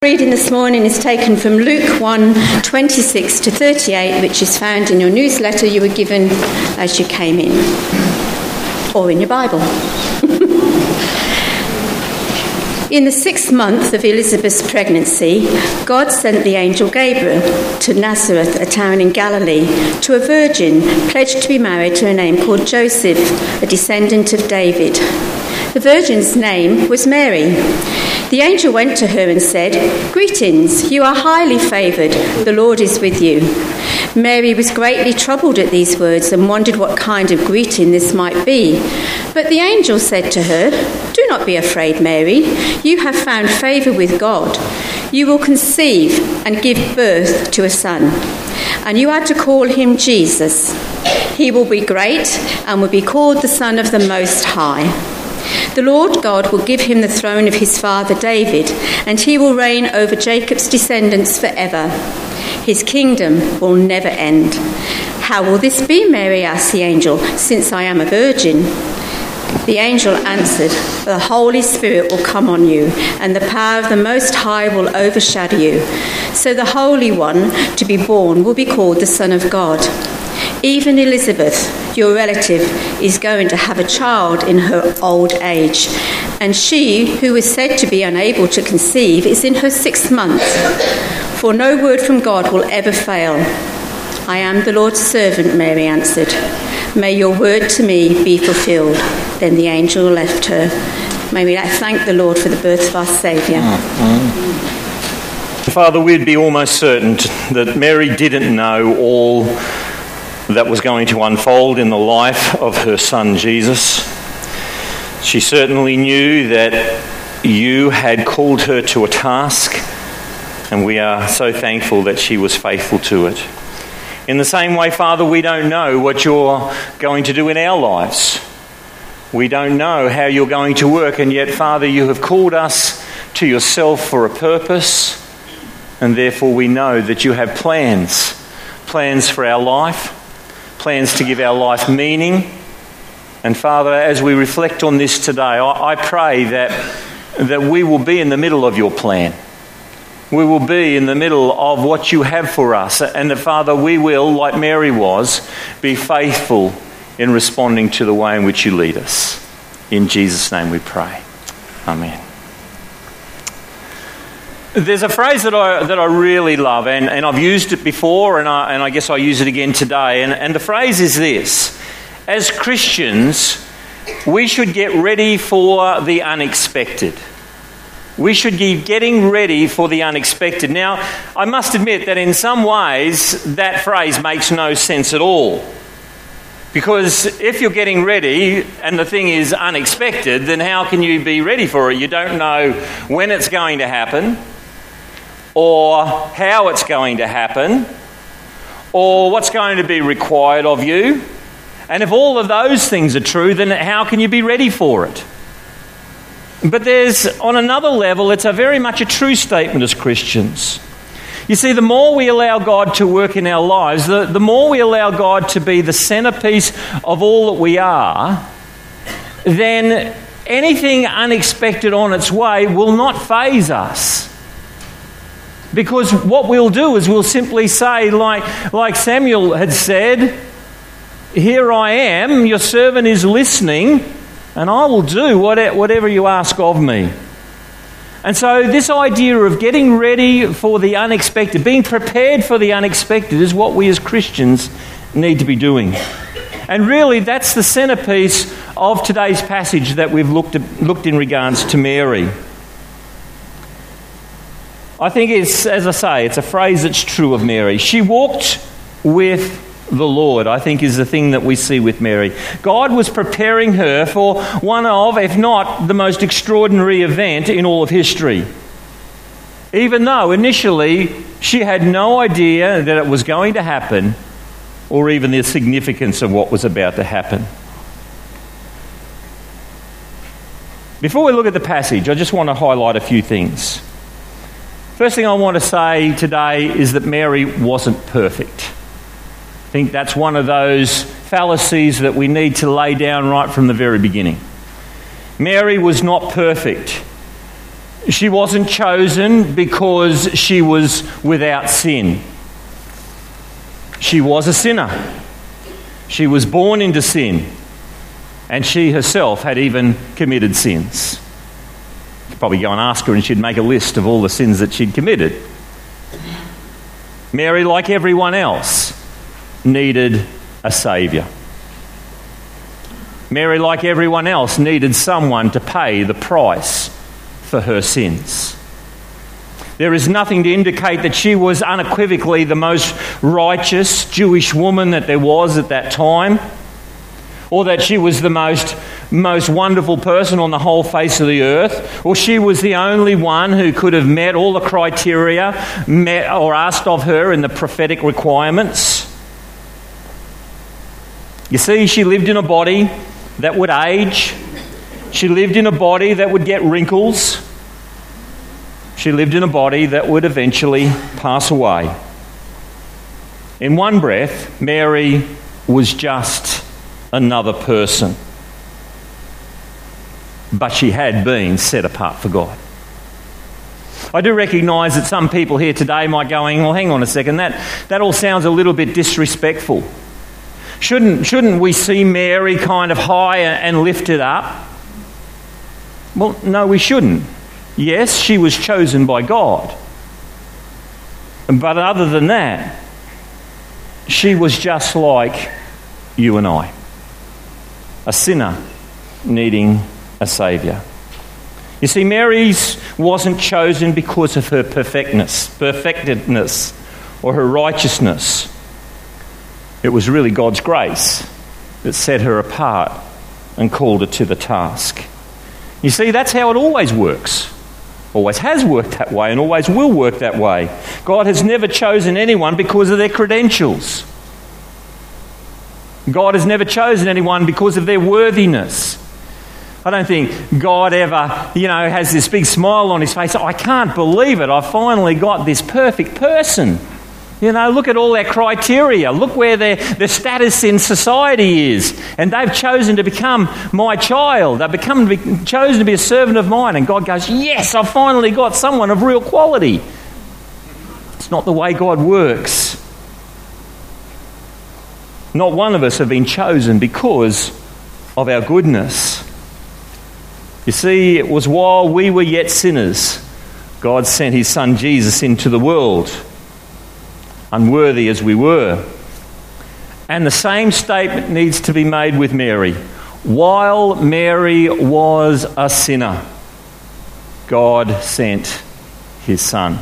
Reading this morning is taken from Luke 1:26 to 38, which is found in your newsletter you were given as you came in, or in your Bible. In the 6th month of Elizabeth's pregnancy, God sent the angel Gabriel to Nazareth, a town in Galilee, to a virgin pledged to be married to a name called Joseph, a descendant of David. The virgin's name was Mary. The angel went to her and said, "Greetings, you are highly favoured, the Lord is with you." Mary was greatly troubled at these words and wondered what kind of greeting this might be. But the angel said to her, "Do not be afraid, Mary. You have found favour with God. You will conceive and give birth to a son, and you are to call him Jesus. He will be great and will be called the Son of the Most High. The Lord God will give him the throne of his father David, and he will reign over Jacob's descendants forever. His kingdom will never end." "How will this be?" Mary asked the angel, "since I am a virgin?" The angel answered, "The Holy Spirit will come on you, and the power of the Most High will overshadow you. So the Holy One to be born will be called the Son of God. Even Elizabeth, your relative, is going to have a child in her old age, and she, who is said to be unable to conceive, is in her 6th month. For no word from God will ever fail." "I am the Lord's servant," Mary answered. "May your word to me be fulfilled." Then the angel left her. May we thank the Lord for the birth of our Saviour. Father, we'd be almost certain that Mary didn't know all that was going to unfold in the life of her son Jesus. She certainly knew that you had called her to a task, and we are so thankful that she was faithful to it. In the same way, Father, we don't know what you're going to do in our lives. We don't know how you're going to work, and yet, Father, you have called us to yourself for a purpose, and therefore we know that you have plans for our life, plans to give our life meaning. And Father, as we reflect on this today, I pray that we will be in the middle of your plan. We will be in the middle of what you have for us. And that, Father, we will, like Mary was, be faithful in responding to the way in which you lead us. In Jesus' name we pray. Amen. There's a phrase that I really love, and I've used it before, and I guess I'll use it again today. And the phrase is this: as Christians, we should get ready for the unexpected. We should be getting ready for the unexpected. Now, I must admit that in some ways that phrase makes no sense at all. Because if you're getting ready and the thing is unexpected, then how can you be ready for it? You don't know when it's going to happen, or how it's going to happen, or what's going to be required of you. And if all of those things are true, then how can you be ready for it? But on another level, it's very much a true statement as Christians. You see, the more we allow God to work in our lives, the more we allow God to be the centerpiece of all that we are, then anything unexpected on its way will not faze us. Because what we'll do is we'll simply say, like Samuel had said, "Here I am, your servant is listening, and I will do whatever you ask of me." And so this idea of getting ready for the unexpected, being prepared for the unexpected, is what we as Christians need to be doing. And really that's the centerpiece of today's passage that we've looked in regards to Mary. I think it's, as I say, it's a phrase that's true of Mary. She walked with the Lord, I think, is the thing that we see with Mary. God was preparing her for one of, if not the most extraordinary event in all of history. Even though initially she had no idea that it was going to happen, or even the significance of what was about to happen. Before we look at the passage, I just want to highlight a few things. First thing I want to say today is that Mary wasn't perfect. I think that's one of those fallacies that we need to lay down right from the very beginning. Mary was not perfect. She wasn't chosen because she was without sin. She was a sinner. She was born into sin. And she herself had even committed sins. You'd probably go and ask her and she'd make a list of all the sins that she'd committed. Mary, like everyone else, needed a saviour. Mary, like everyone else, needed someone to pay the price for her sins. There is nothing to indicate that she was unequivocally the most righteous Jewish woman that there was at that time, or that she was the most wonderful person on the whole face of the earth, or she was the only one who could have met all the criteria met or asked of her in the prophetic requirements. You see, she lived in a body that would age. She lived in a body that would get wrinkles. She lived in a body that would eventually pass away. In one breath, Mary was just another person. But she had been set apart for God. I do recognise that some people here today might go, well, hang on a second, that all sounds a little bit disrespectful. Shouldn't we see Mary kind of high and lifted up? Well, no, we shouldn't. Yes, she was chosen by God. But other than that, she was just like you and I. A sinner needing a saviour. You see, Mary's wasn't chosen because of her perfectedness, or her righteousness. It was really God's grace that set her apart and called her to the task. You see, that's how it always works. Always has worked that way and always will work that way. God has never chosen anyone because of their credentials. God has never chosen anyone because of their worthiness. I don't think God ever, has this big smile on his face. I can't believe it. I finally got this perfect person. Look at all their criteria. Look where their status in society is. And they've chosen to become my child. They've chosen to be a servant of mine. And God goes, yes, I've finally got someone of real quality. It's not the way God works. Not one of us have been chosen because of our goodness. You see, it was while we were yet sinners, God sent his son Jesus into the world, unworthy as we were. And the same statement needs to be made with Mary. While Mary was a sinner, God sent his son.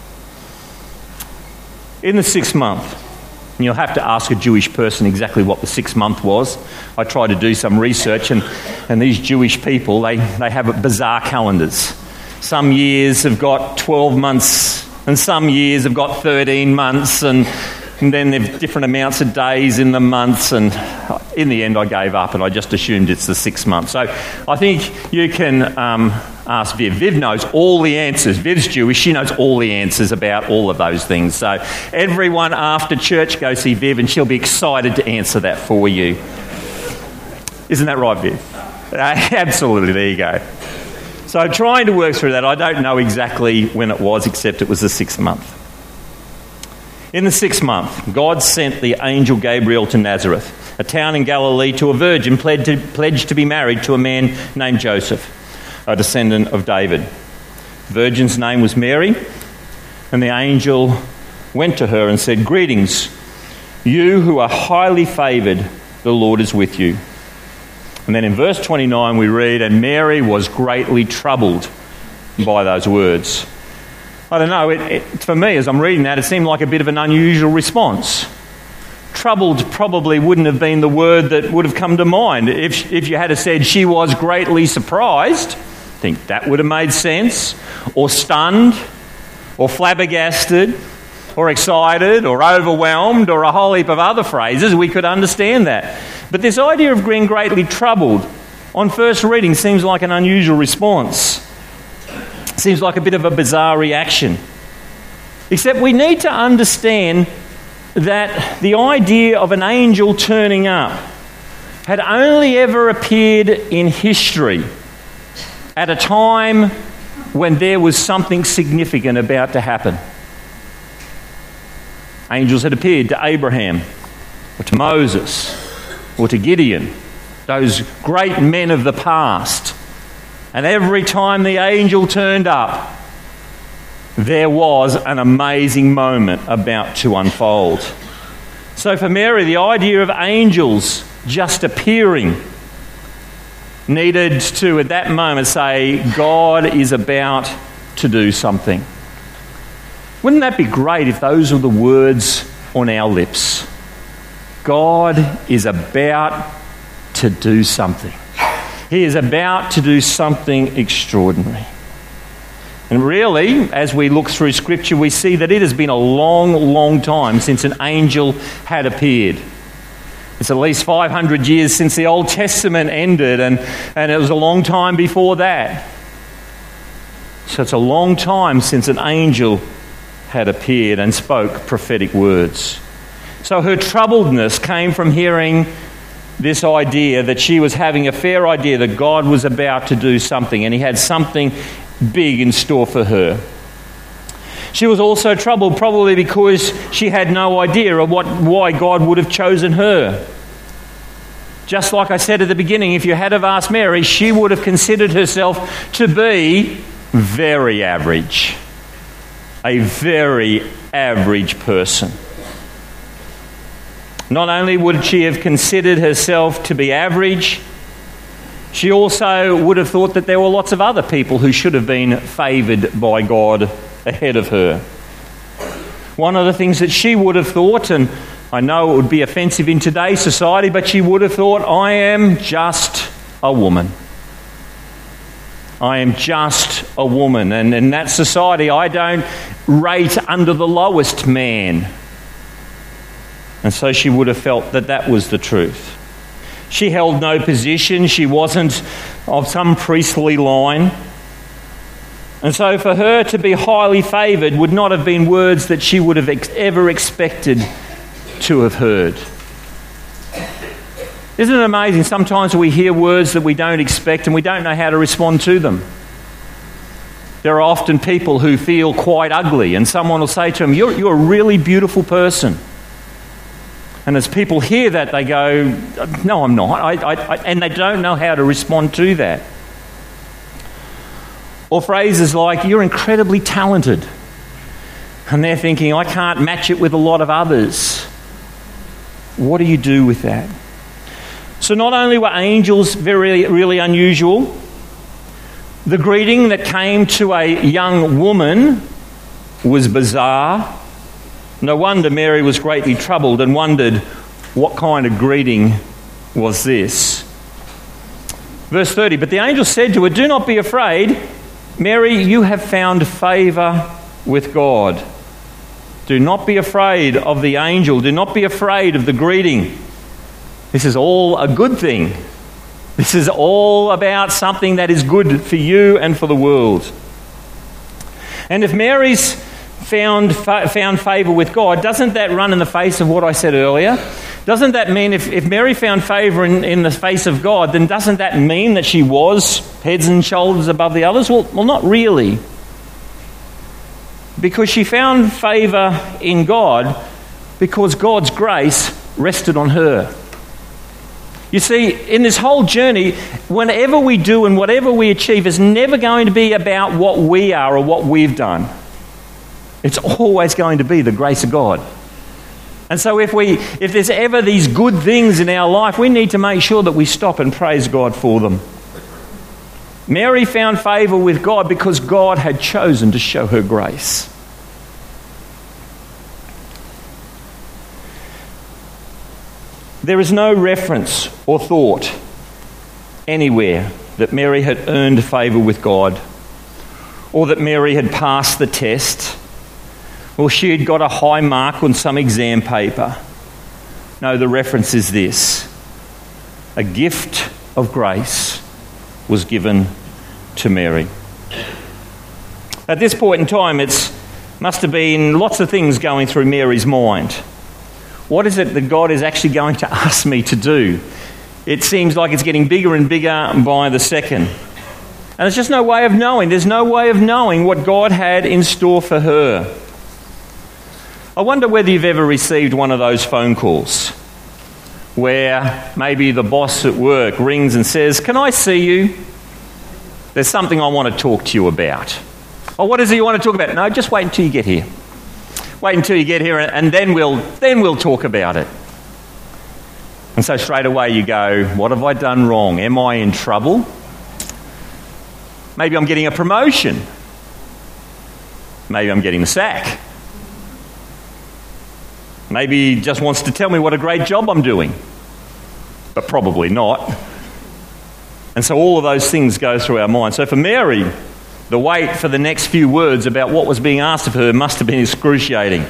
In the 6th month, and you'll have to ask a Jewish person exactly what the 6th month was. I tried to do some research, and these Jewish people, they have bizarre calendars. Some years have got 12 months, and some years have got 13 months, and then there's different amounts of days in the months, and in the end I gave up and I just assumed it's the 6th month. So I think you can ask Viv. Viv knows all the answers. Viv's Jewish, she knows all the answers about all of those things. So everyone after church go see Viv and she'll be excited to answer that for you. Isn't that right, Viv? Absolutely, there you go. So trying to work through that, I don't know exactly when it was, except it was the 6th month. In the 6th month, God sent the angel Gabriel to Nazareth, a town in Galilee, to a virgin pledged to be married to a man named Joseph, a descendant of David. The virgin's name was Mary, and the angel went to her and said, "Greetings, you who are highly favoured, the Lord is with you." And then in verse 29 we read, "And Mary was greatly troubled by those words." I don't know, for me as I'm reading that, it seemed like a bit of an unusual response. Troubled probably wouldn't have been the word that would have come to mind. If you had said she was greatly surprised, I think that would have made sense. Or stunned, or flabbergasted, or excited, or overwhelmed, or a whole heap of other phrases, we could understand that. But this idea of being greatly troubled, on first reading, seems like an unusual response. Seems like a bit of a bizarre reaction. Except we need to understand that the idea of an angel turning up had only ever appeared in history at a time when there was something significant about to happen. Angels had appeared to Abraham, or to Moses, or to Gideon, those great men of the past. And every time the angel turned up, there was an amazing moment about to unfold. So for Mary, the idea of angels just appearing needed to, at that moment, say, God is about to do something. Wouldn't that be great if those were the words on our lips? God is about to do something. He is about to do something extraordinary. And really, as we look through Scripture, we see that it has been a long, long time since an angel had appeared. It's at least 500 years since the Old Testament ended, and it was a long time before that. So it's a long time since an angel had appeared and spoke prophetic words. So her troubledness came from hearing this idea that she was having a fair idea that God was about to do something, and he had something big in store for her. She was also troubled probably because she had no idea of why God would have chosen her. Just like I said at the beginning, if you had have asked Mary, she would have considered herself to be very average. A very average person. Not only would she have considered herself to be average, she also would have thought that there were lots of other people who should have been favoured by God ahead of her. One of the things that she would have thought, and I know it would be offensive in today's society, but she would have thought, I am just a woman. I am just a woman. And in that society, I don't rate under the lowest man. And so she would have felt that that was the truth. She held no position. She wasn't of some priestly line. And so for her to be highly favoured would not have been words that she would have ever expected to have heard. Isn't it amazing? Sometimes we hear words that we don't expect and we don't know how to respond to them. There are often people who feel quite ugly, and someone will say to them, you're a really beautiful person. And as people hear that, they go, no, I'm not. And they don't know how to respond to that. Or phrases like, you're incredibly talented. And they're thinking, I can't match it with a lot of others. What do you do with that? So not only were angels really unusual, the greeting that came to a young woman was bizarre. No wonder Mary was greatly troubled and wondered, what kind of greeting was this? Verse 30, but the angel said to her, do not be afraid, Mary, you have found favour with God. Do not be afraid of the angel. Do not be afraid of the greeting. This is all a good thing. This is all about something that is good for you and for the world. And if Mary's found favour with God, doesn't that run in the face of what I said earlier? Doesn't that mean if Mary found favour in the face of God, then doesn't that mean that she was heads and shoulders above the others? Well, not really. Because she found favour in God because God's grace rested on her. You see, in this whole journey, whatever we do and whatever we achieve is never going to be about what we are or what we've done. It's always going to be the grace of God. And so if there's ever these good things in our life, we need to make sure that we stop and praise God for them. Mary found favour with God because God had chosen to show her grace. There is no reference or thought anywhere that Mary had earned favour with God, or that Mary had passed the test, or she had got a high mark on some exam paper. No, the reference is this. A gift of grace was given to Mary. At this point in time, it must have been lots of things going through Mary's mind. What is it that God is actually going to ask me to do? It seems like it's getting bigger and bigger by the second. And there's just no way of knowing. There's no way of knowing what God had in store for her. I wonder whether you've ever received one of those phone calls where maybe the boss at work rings and says, "Can I see you? There's something I want to talk to you about." "Oh, what is it you want to talk about?" "No, just wait until you get here. Wait until you get here and then we'll talk about it." And so straight away you go, what have I done wrong? Am I in trouble? Maybe I'm getting a promotion. Maybe I'm getting the sack. Maybe he just wants to tell me what a great job I'm doing. But probably not. And so all of those things go through our mind. So for Mary, the wait for the next few words about what was being asked of her must have been excruciating.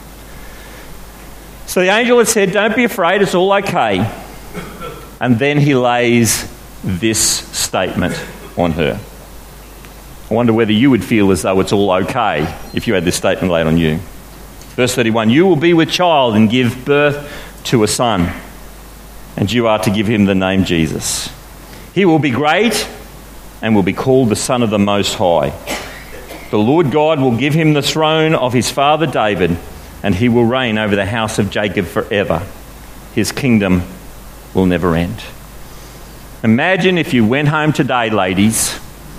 So the angel had said, "Don't be afraid, it's all okay." And then he lays this statement on her. I wonder whether you would feel as though it's all okay if you had this statement laid on you. Verse 31, "You will be with child and give birth to a son, and you are to give him the name Jesus. He will be great and will be called the Son of the Most High. The Lord God will give him the throne of his father David, and he will reign over the house of Jacob forever. His kingdom will never end." Imagine if you went home today, ladies,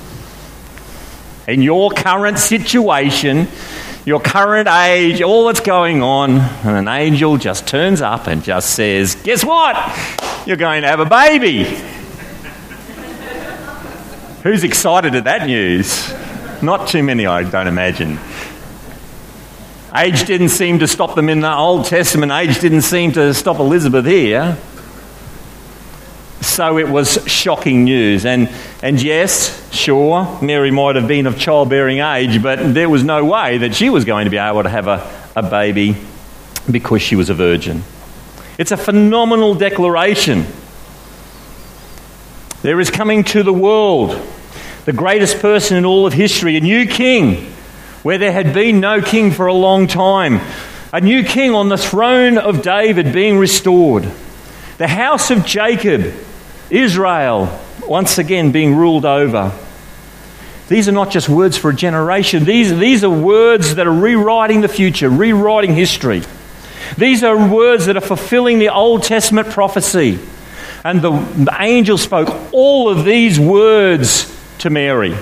in your current situation, your current age, all that's going on, and an angel just turns up and just says, "Guess what? You're going to have a baby." Who's excited at that news? Not too many, I don't imagine. Age didn't seem to stop them in the Old Testament. Age didn't seem to stop Elizabeth here. So it was shocking news. And yes, sure, Mary might have been of childbearing age, but there was no way that she was going to be able to have a baby because she was a virgin. It's a phenomenal declaration. There is coming to the world the greatest person in all of history, a new king, where there had been no king for a long time. A new king on the throne of David being restored. The house of Jacob, Israel, once again being ruled over. These are not just words for a generation. These are words that are rewriting the future, rewriting history. These are words that are fulfilling the Old Testament prophecy. And the angel spoke all of these words to Mary.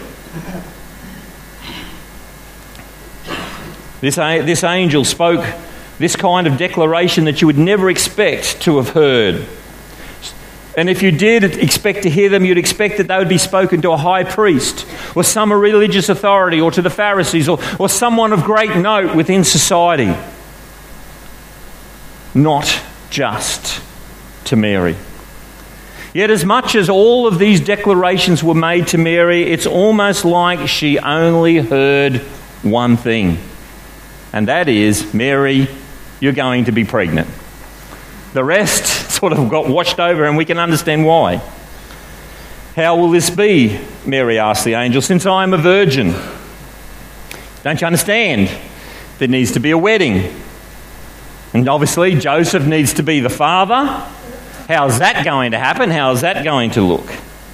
This angel spoke this kind of declaration that you would never expect to have heard. And if you did expect to hear them, you'd expect that they would be spoken to a high priest or some religious authority or to the Pharisees or someone of great note within society. Not just to Mary. Yet as much as all of these declarations were made to Mary, it's almost like she only heard one thing. And that is, "Mary, you're going to be pregnant." The rest sort of got washed over, and we can understand why. "How will this be?" Mary asked the angel, "since I am a virgin?" Don't you understand? There needs to be a wedding. And obviously Joseph needs to be the father. How's that going to happen? How's that going to look?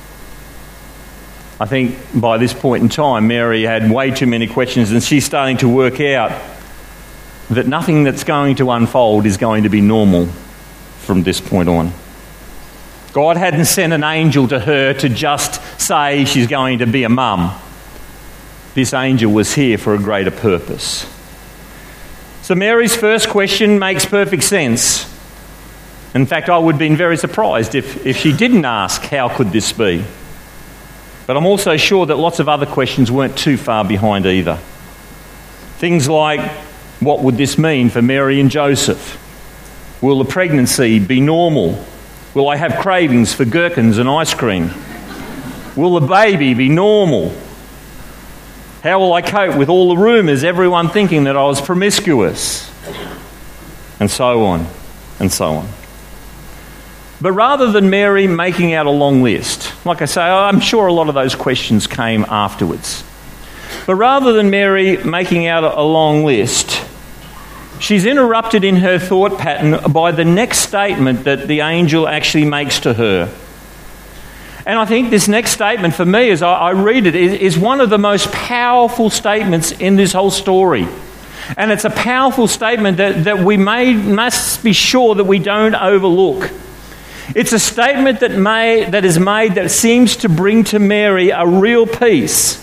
I think by this point in time, Mary had way too many questions, and she's starting to work out that nothing that's going to unfold is going to be normal from this point on. God hadn't sent an angel to her to just say she's going to be a mum. This angel was here for a greater purpose. So Mary's first question makes perfect sense. In fact, I would have been very surprised if she didn't ask, "How could this be?" But I'm also sure that lots of other questions weren't too far behind either. Things like, what would this mean for Mary and Joseph? Will the pregnancy be normal? Will I have cravings for gherkins and ice cream? Will the baby be normal? How will I cope with all the rumours, everyone thinking that I was promiscuous? And so on, and so on. But rather than Mary making out a long list, like I say, I'm sure a lot of those questions came afterwards. But rather than Mary making out a long list, she's interrupted in her thought pattern by the next statement that the angel actually makes to her. And I think this next statement for me, as I read it, is one of the most powerful statements in this whole story. And it's a powerful statement that we must be sure that we don't overlook. It's a statement that is made that seems to bring to Mary a real peace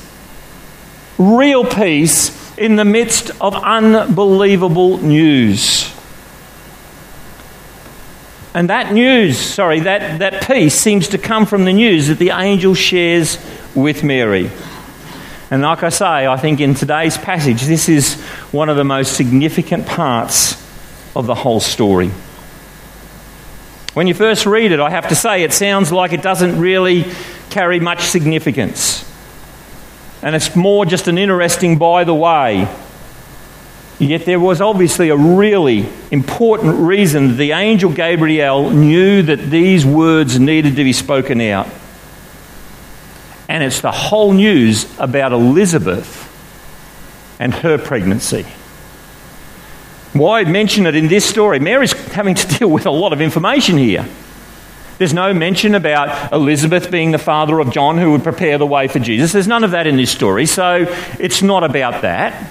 in the midst of unbelievable news. And that peace seems to come from the news that the angel shares with Mary. And like I say, I think in today's passage, this is one of the most significant parts of the whole story. When you first read it, I have to say, it sounds like it doesn't really carry much significance. And it's more just an interesting by the way. Yet there was obviously a really important reason that the angel Gabriel knew that these words needed to be spoken out. And it's the whole news about Elizabeth and her pregnancy. Why mention it in this story? Mary's having to deal with a lot of information here. There's no mention about Elizabeth being the father of John who would prepare the way for Jesus. There's none of that in this story, so it's not about that.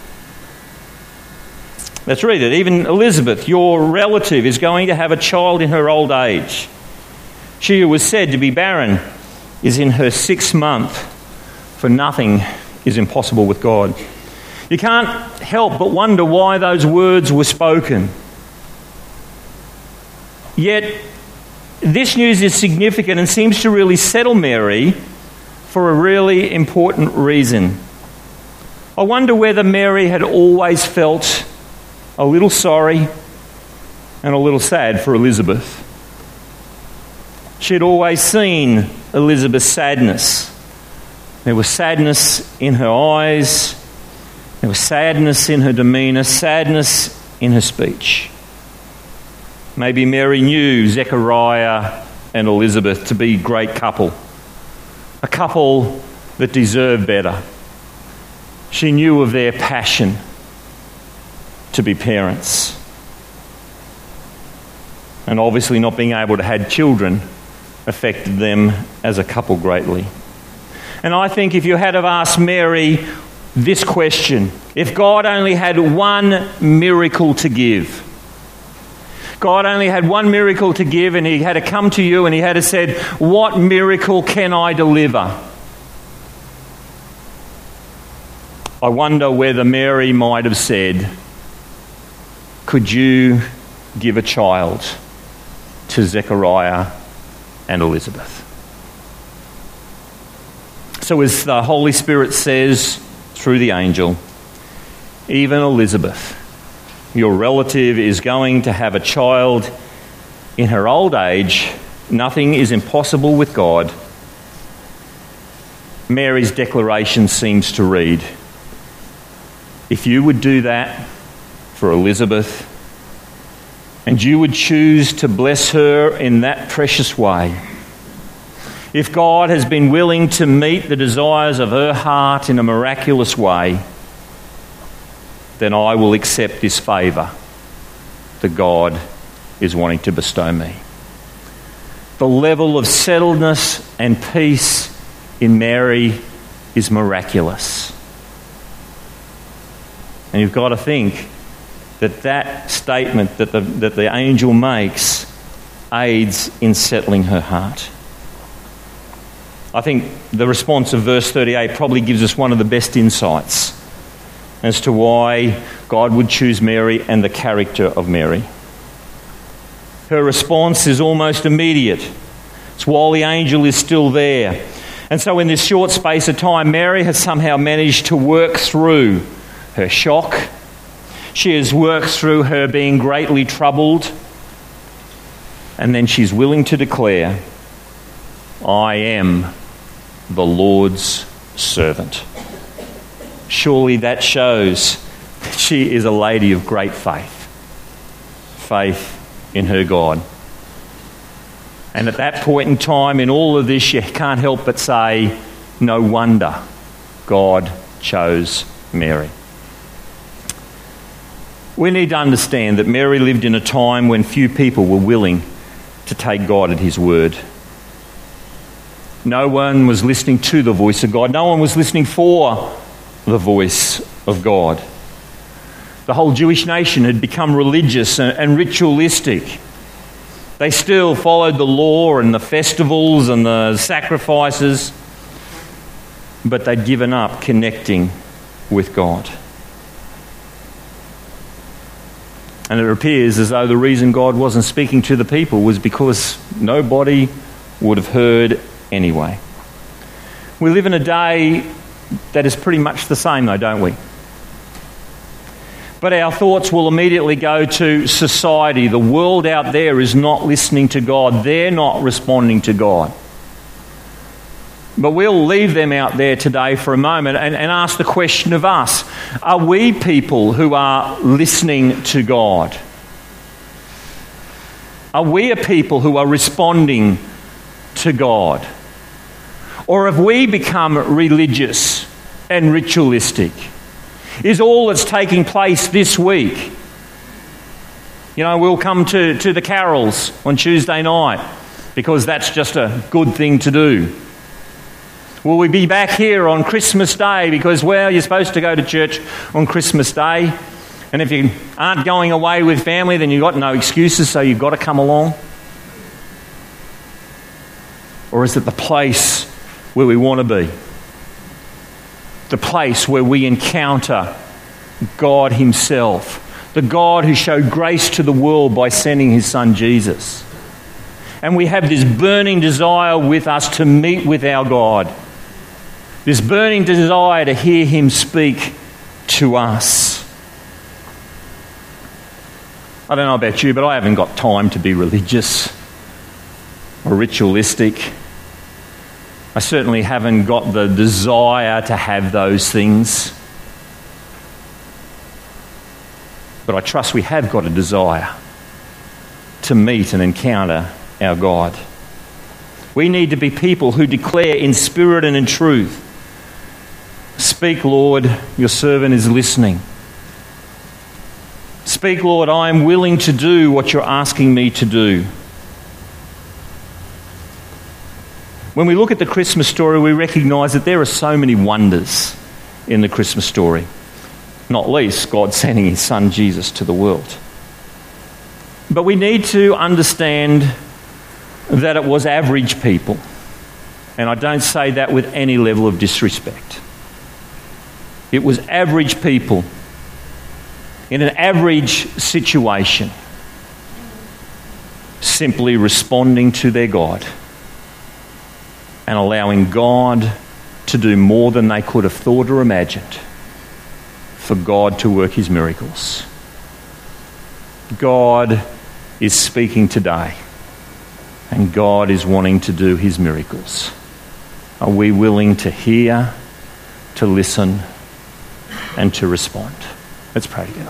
Let's read it. Even Elizabeth, your relative, is going to have a child in her old age. She who was said to be barren is in her 6th month, for nothing is impossible with God. You can't help but wonder why those words were spoken. Yet, this news is significant and seems to really settle Mary for a really important reason. I wonder whether Mary had always felt a little sorry and a little sad for Elizabeth. She had always seen Elizabeth's sadness. There was sadness in her eyes. There was sadness in her demeanour, sadness in her speech. Maybe Mary knew Zechariah and Elizabeth to be a great couple, a couple that deserved better. She knew of their passion to be parents. And obviously not being able to have children affected them as a couple greatly. And I think if you had have asked Mary this question, if God only had one miracle to give, God only had one miracle to give, and he had to come to you and he had to said, what miracle can I deliver? I wonder whether Mary might have said, could you give a child to Zechariah and Elizabeth? So as the Holy Spirit says through the angel, even Elizabeth, your relative, is going to have a child in her old age. Nothing is impossible with God. Mary's declaration seems to read, if you would do that for Elizabeth, and you would choose to bless her in that precious way, if God has been willing to meet the desires of her heart in a miraculous way, then I will accept this favour that God is wanting to bestow me. The level of settledness and peace in Mary is miraculous. And you've got to think that statement that the angel makes aids in settling her heart. I think the response of verse 38 probably gives us one of the best insights as to why God would choose Mary and the character of Mary. Her response is almost immediate. It's while the angel is still there. And so in this short space of time, Mary has somehow managed to work through her shock. She has worked through her being greatly troubled. And then she's willing to declare, I am the Lord's servant. Surely that shows that she is a lady of great faith. Faith in her God. And at that point in time, in all of this, you can't help but say, no wonder God chose Mary. We need to understand that Mary lived in a time when few people were willing to take God at his word. No one was listening to the voice of God. No one was listening for the voice of God. The whole Jewish nation had become religious and ritualistic. They still followed the law and the festivals and the sacrifices, but they'd given up connecting with God. And it appears as though the reason God wasn't speaking to the people was because nobody would have heard anyway. We live in a day that is pretty much the same though, don't we? But our thoughts will immediately go to society. The world out there is not listening to God. They're not responding to God. But we'll leave them out there today for a moment and ask the question of us. Are we people who are listening to God? Are we a people who are responding to God? Or have we become religious and ritualistic? Is all that's taking place this week? You know, we'll come to the carols on Tuesday night because that's just a good thing to do. Will we be back here on Christmas Day because, well, you're supposed to go to church on Christmas Day, and if you aren't going away with family, then you've got no excuses, so you've got to come along? Or is it the place where we want to be? The place where we encounter God himself, the God who showed grace to the world by sending his son Jesus. And we have this burning desire with us to meet with our God, this burning desire to hear him speak to us. I don't know about you, but I haven't got time to be religious or ritualistic. I certainly haven't got the desire to have those things. But I trust we have got a desire to meet and encounter our God. We need to be people who declare in spirit and in truth, "Speak, Lord, your servant is listening. Speak, Lord, I am willing to do what you're asking me to do." When we look at the Christmas story, we recognise that there are so many wonders in the Christmas story. Not least, God sending his son Jesus to the world. But we need to understand that it was average people. And I don't say that with any level of disrespect. It was average people in an average situation, simply responding to their God and allowing God to do more than they could have thought or imagined for God to work his miracles. God is speaking today, and God is wanting to do his miracles. Are we willing to hear, to listen, and to respond? Let's pray together.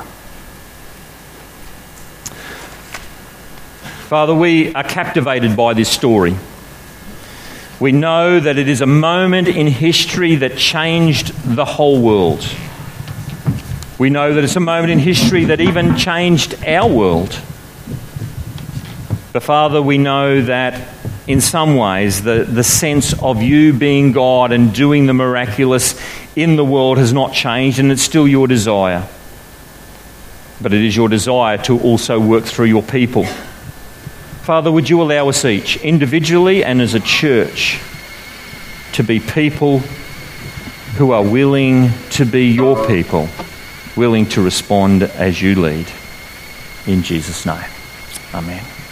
Father, we are captivated by this story. We know that it is a moment in history that changed the whole world. We know that it's a moment in history that even changed our world. But Father, we know that in some ways the sense of you being God and doing the miraculous in the world has not changed, and it's still your desire. But it is your desire to also work through your people. Father, would you allow us each, individually and as a church, to be people who are willing to be your people, willing to respond as you lead. In Jesus' name, amen.